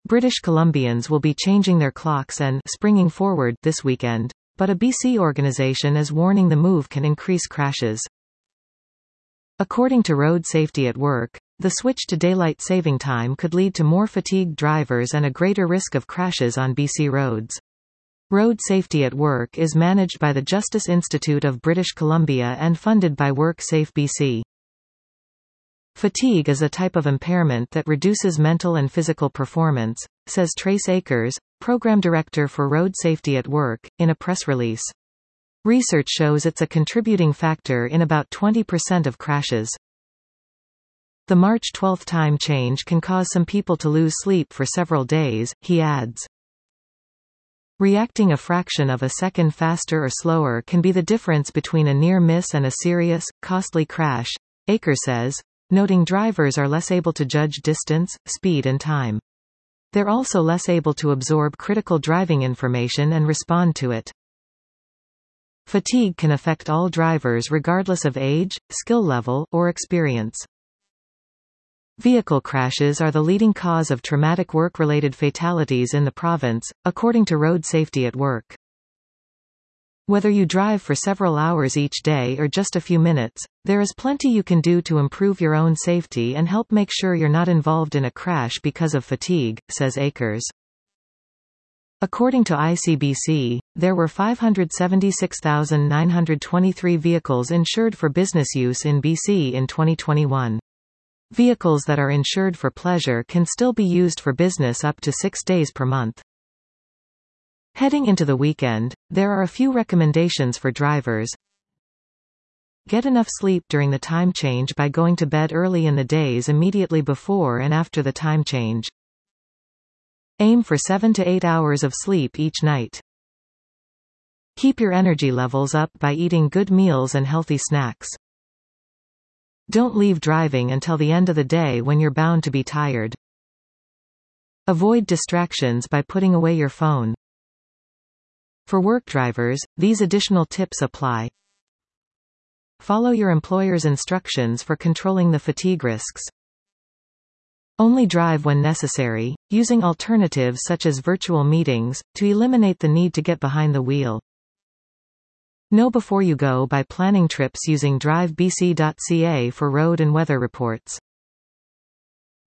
British Columbians will be changing their clocks and springing forward this weekend, but a BC organisation is warning the move can increase crashes. According to Road Safety at Work, the switch to daylight saving time could lead to more fatigued drivers and a greater risk of crashes on BC roads. Road Safety at Work is managed by the Justice Institute of British Columbia and funded by WorkSafe BC. Fatigue is a type of impairment that reduces mental and physical performance, says Trace Akers, Program Director for Road Safety at Work, in a press release. Research shows it's a contributing factor in about 20% of crashes. The March 12 time change can cause some people to lose sleep for several days, he adds. Reacting a fraction of a second faster or slower can be the difference between a near miss and a serious, costly crash, Akers says, noting drivers are less able to judge distance, speed and time. They're also less able to absorb critical driving information and respond to it. Fatigue can affect all drivers regardless of age, skill level, or experience. Vehicle crashes are the leading cause of traumatic work-related fatalities in the province, according to Road Safety at Work. Whether you drive for several hours each day or just a few minutes, there is plenty you can do to improve your own safety and help make sure you're not involved in a crash because of fatigue, says Akers. According to ICBC, there were 576,923 vehicles insured for business use in BC in 2021. Vehicles that are insured for pleasure can still be used for business up to 6 days per month. Heading into the weekend, there are a few recommendations for drivers. Get enough sleep during the time change by going to bed early in the days immediately before and after the time change. Aim for 7 to 8 hours of sleep each night. Keep your energy levels up by eating good meals and healthy snacks. Don't leave driving until the end of the day when you're bound to be tired. Avoid distractions by putting away your phone. For work drivers, these additional tips apply. Follow your employer's instructions for controlling the fatigue risks. Only drive when necessary, using alternatives such as virtual meetings, to eliminate the need to get behind the wheel. Know before you go by planning trips using drivebc.ca for road and weather reports.